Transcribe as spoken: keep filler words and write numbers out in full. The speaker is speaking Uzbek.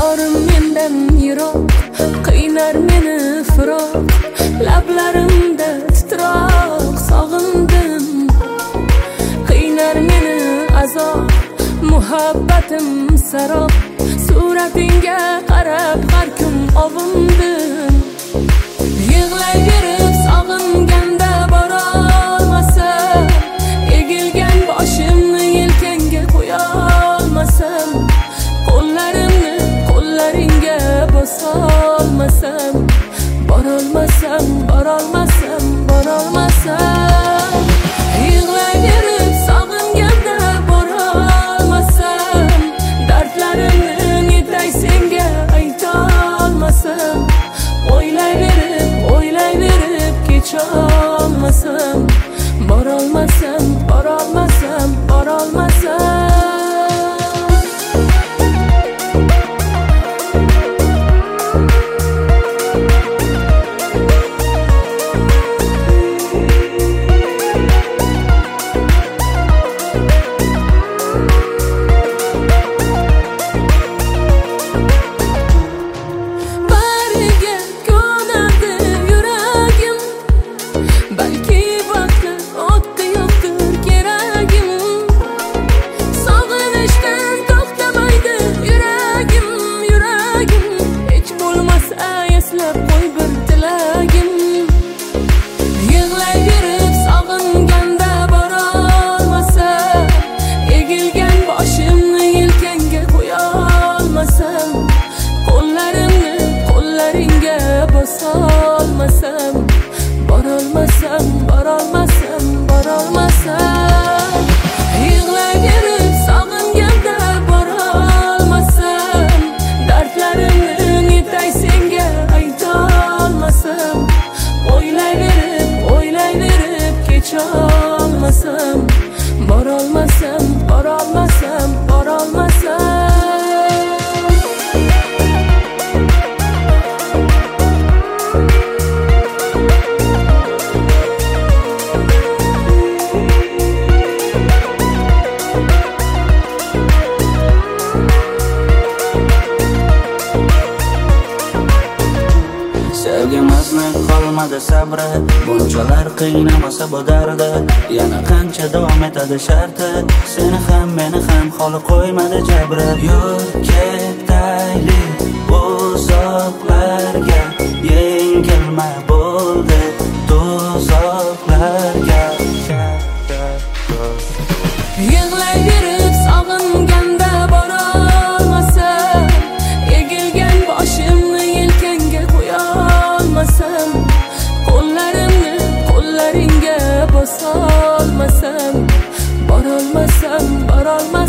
yorim mendan yiroq, qiynar meni firoq, lablarimda titroq sog'indim. Qiynar meni azob, muhabbatim sarob, suratingga qarab har kun ovundim. Yig'layverib sog'inganda borolmasam, egilgan boshimni yelkangga qo'yolmasam, qo'llarimni qo'llaringga bosolmasam, borolmasam, borolmasam, borolmasam. Yig'layverib sog'inganda borolmasam, dardlarimni netay senga aytolmasam, o'ylayverib, o'ylayverib kecholmasam, borolmasam, borolmasam, borolmasam. Bosolmasam, borolmasam, borolmasam, borolmasam. Yig'layverib sog'inganda borolmasam, dardlarimni netay senga aytolmasam, o'ylayverib, o'ylayverib kecholmasam, borolmasam, borolmasam, borolmasam. Sevgimizni qolmadi sabri, bunchalar qiynamasa bu dardi, yana qancha davom etadi sharti, seni ham meni ham xoli qo'ymadi jabri. Yur ketaylik uzoqlarga, yengilma bo'ldi tuzoqlarga. Yig'layverib sog'inganda borolmasam, egilgan boshimni yelkangga qo'yolmasam, qo'llarimni qo'llaringga bosolmasam, borolmasam, borolmasam.